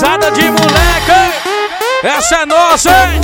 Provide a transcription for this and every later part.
Risada de moleque, essa é nossa, hein?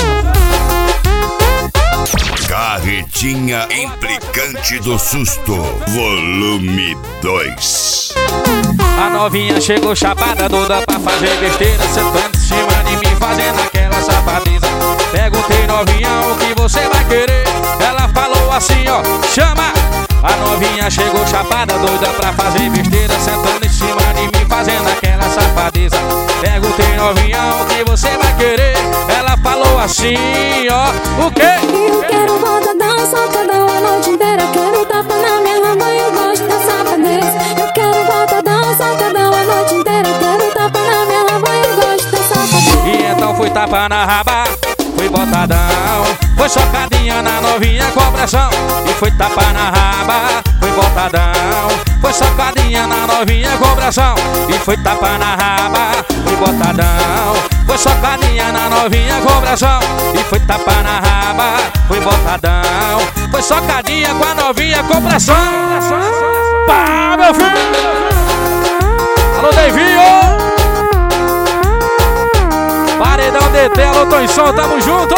Carretinha Implicante do Susto, volume 2. A novinha chegou chapada, doida pra fazer besteira, sentando em cima de mim, fazendo aquela safadeza. Perguntei, novinha, o que você vai querer? Ela falou assim, ó, chama! A novinha chegou chapada, doida pra fazer besteira, sentando em cima de mim, fazendo aquela safadeza. Perguntei, novinha, o que você vai querer? Ela falou assim, ó, o quê? Eu quero botadão, socadão a noite inteira. Quero tapa na minha raba, eu gosto da safadeza. Eu quero botadão, socadão a noite inteira. Quero tapa na minha raba, eu gosto da safadeza. E então fui tapa na raba, fui botadão, foi socadinha na novinha com pressão. E fui tapa na raba, fui botadão, foi socadinha na novinha com pressão. E fui tapa na raba, fui botadão, foi socadinha na novinha com pressão. E fui tapa na raba, fui botadão, foi socadinha com a novinha com pressão. Pá, meu filho! Alô, Davinho! Paredão DT, alô, Tonhão, tamo junto!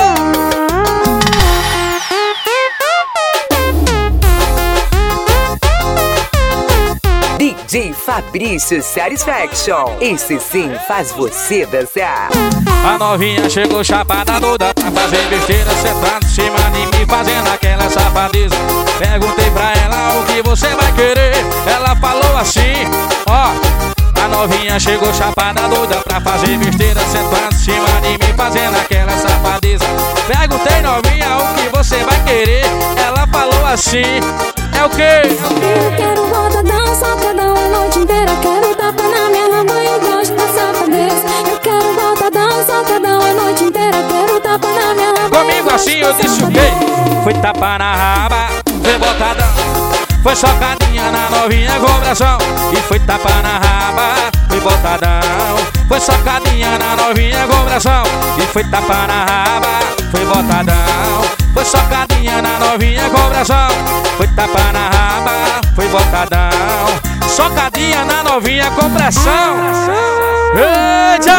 DJ Fabrício Satisfaction, esse sim faz você dançar. A novinha chegou chapada, doida pra fazer besteira, sentando em cima de mim, fazendo aquela safadeza. Perguntei pra ela, o que você vai querer? Ela falou assim, ó. A novinha chegou chapada, doida pra fazer besteira, sentando em cima de mim, fazendo aquela safadeza. Perguntei, novinha, o que você vai querer? Ela falou assim, é o quê? Eu quero botadão, socadão a noite inteira. Quero tapa na minha raba, eu gosto da safadeza. Eu quero botadão, socadão a noite inteira. Quero tapa na minha raba. Comigo assim eu disse o quê? Foi tapa na raba, foi botadão, foi socadinha na novinha com pressão. E foi tapa na raba, foi botadão, foi socadinha na novinha com pressão. E foi tapa na raba, foi botadão, foi socadinha na novinha com pressão. Foi tapa na raba, foi botadão, socadinha na novinha com pressão. Eita!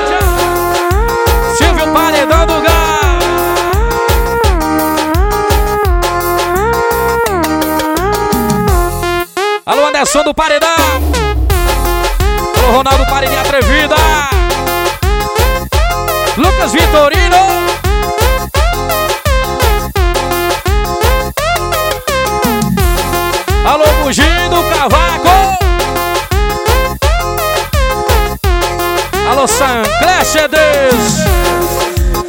Silvio Paredão do Gás. Alô, Anderson do Paredão. Alô, Ronaldo Paredinha Atrevida. Lucas Vitorino. Alô, Mugindo Cavaco. Alô, Sancler CDs.